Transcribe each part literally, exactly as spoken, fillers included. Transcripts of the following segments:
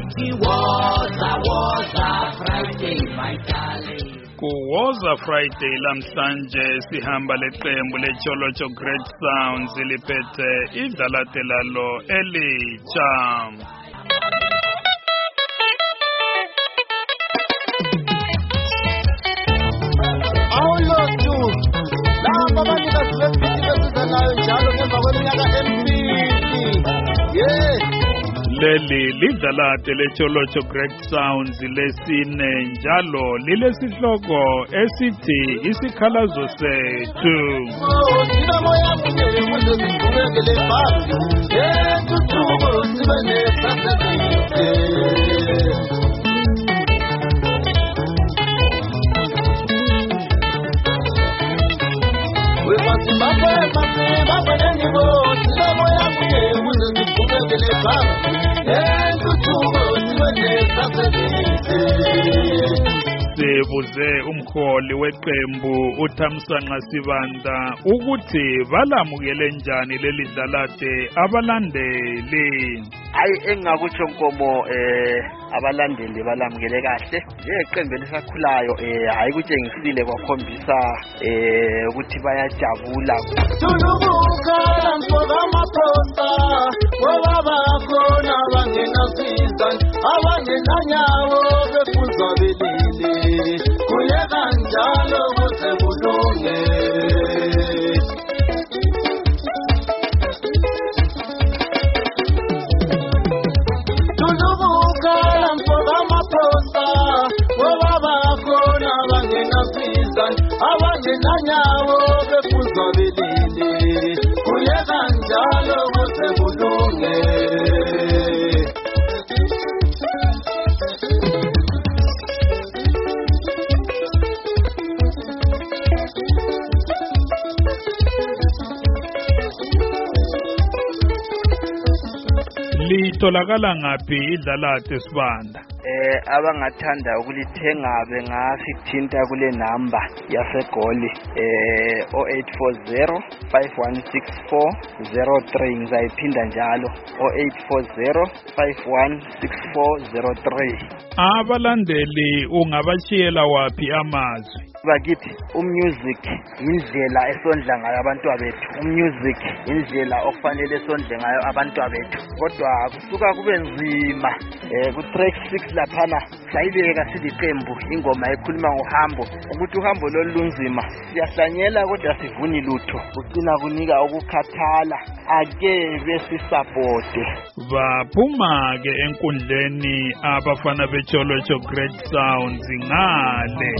sithi woza woza Friday my darling. Kuwoza Friday lamhlanje sihamba leqembu leCholocho Great Sounds liphethe idlalate lalo elitsha. Awulothu laba abantu basebephithi besizanayo njalo ngemva kweminyaka emibili. Yeah. Leli lidlalate leCholocho Great Sounds lesine njalo lilesihloko esithi isikhalazo sethu. Oh, sina moya kunye kuze siqhubekele phambili. Yeah, tuthuko sibe nesasebile. We must baba baba baba nengo sina moya kunye kuze siqhubekele phambili. Sibuze umholi weqembu uThamsanqa Sibanda ukuthi balamukele njani leli dlalate abalandeli. Hayi engakutsho Nkomo eh abalandeli balamukele kahle njeqembu elisakhulayo eh hayi kutshengisile kwakhombisa eh ukuthi bayajabula. Tulubuka mfoka maposta wababa khona bangena sizan abangena nyawo befuza belile kuye kanjalo kuze kulunge. Tulubuka mfoka maposta wababa khona bangena sizan abangena nyawo befuza belile kuye kanjalo kuze kulunge. Litholakala ngaphi idlalate Sibanda? Eh abangathanda ukulithenga bengafikuthinta kule number yasegoli eh zero eight four zero five one six four zero three ngizayiphinda njalo zero eight four zero five one six four zero three. Abalandeli ungabashiyela wapi amazwi? Bakithi umusic indlela esondla ngayo abantu bethu, umusic indlela okufanele esondle ngayo abantu bethu, kodwa kusuka kube nzima eh ku track six laphana sayibeka siliqembu ingoma ekhuluma ngohambo ukuthi uhambo lolunzima siyahlanyela kodwa sivuni lutho ugcina kunika ukukhathala ake besisupport. Baphuma ke enkundleni abafana beCholocho Great Sounds ngale.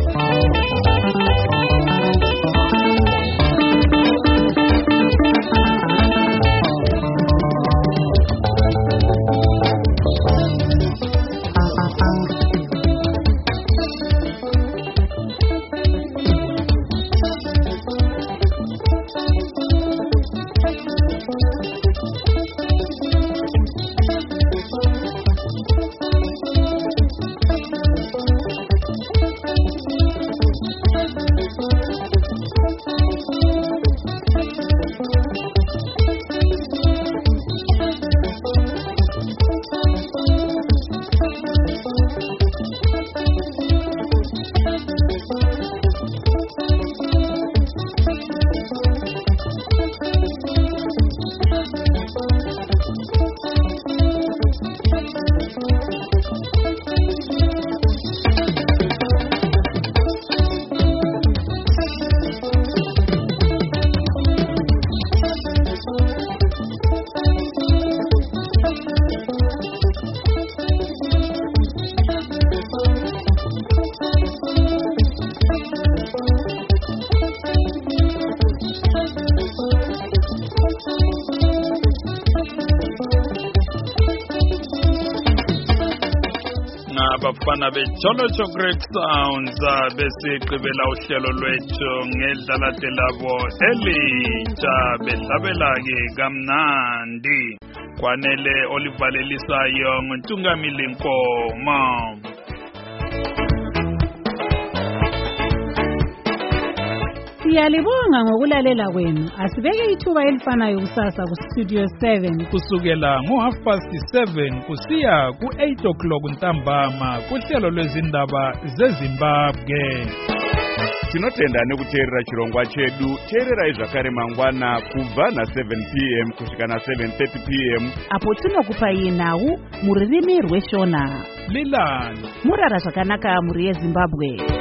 abafana beCholocho Great Sounds besigqibela uhlelo lwethu ngedlalate labo elitsha behlabela ke kamnandi kwanele olivalelisayo nguNtungamili Nkomo. Siyalibonga ngokulalela kwenu. Asibeke ithuba elifanayo kusasa ku Studio seven kusukela ngo half past seven kusiya ku eight o'clock ntambama kuhlelo lwezindaba zeZimbabwe. Tinotenda nekuteerera chirongwa chedu. Teererai zvakare mangwana kubva na seven p m kusvika na seven thirty p m apo tinokupai nhau mururimi rweshona. Lilani Murara zvakanaka muri yeZimbabwe.